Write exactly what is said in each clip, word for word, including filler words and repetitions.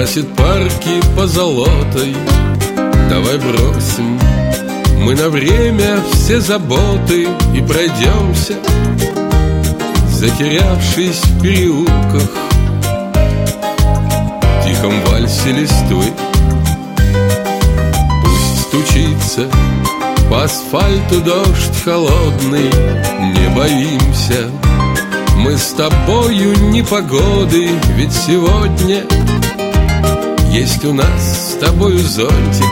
красит парки позолотой. Давай бросим мы на время все заботы и пройдемся, затерявшись в переулках, в тихом вальсе листвы. Пусть стучится по асфальту дождь холодный, не боимся мы с тобою непогоды, ведь сегодня есть у нас с тобою зонтик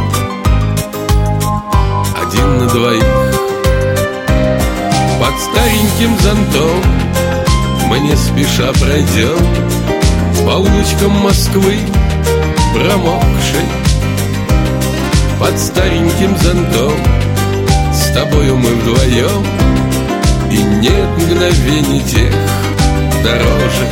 один на двоих. Под стареньким зонтом мы не спеша пройдем по улочкам Москвы промокшей. Под стареньким зонтом с тобою мы вдвоем, и нет мгновений тех дороже.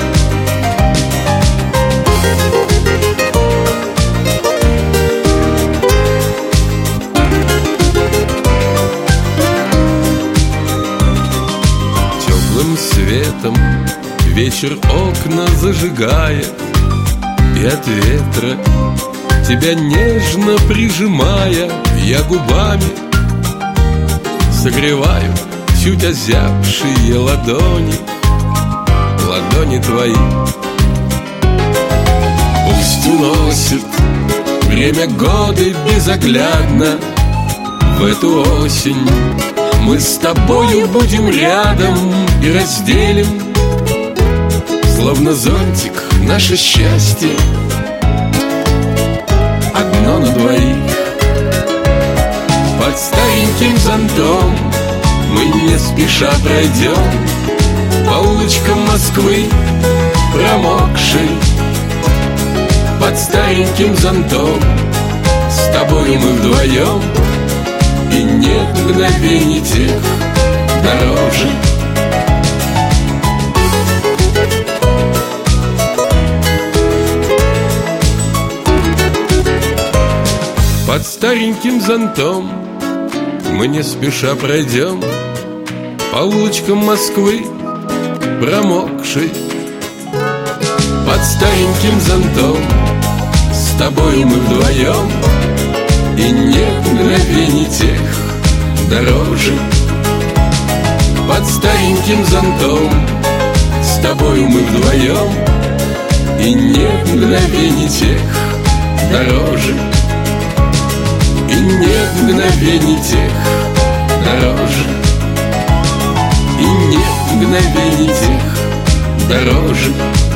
Теплым светом вечер окна зажигает, и от ветра тебя нежно прижимая, я губами согреваю чуть озябшие ладони, ладони твои. Пусть уносит время годы безоглядно, в эту осень мы с тобою будем рядом и разделим, словно зонтик, наше счастье одно на двоих. Под стареньким зонтом мы не спеша пройдем по улочкам Москвы промокшей. Под стареньким зонтом с тобою мы вдвоем, и нет мгновений тех дороже. Под стареньким зонтом мы не спеша пройдем по улочкам Москвы промокшей. Под стареньким зонтом с тобою мы вдвоем, и нет мгновений тех дороже. Под стареньким зонтом с тобою мы вдвоем, и нет мгновений тех дороже. И нет мгновений тех дороже. И нет мгновений тех дороже.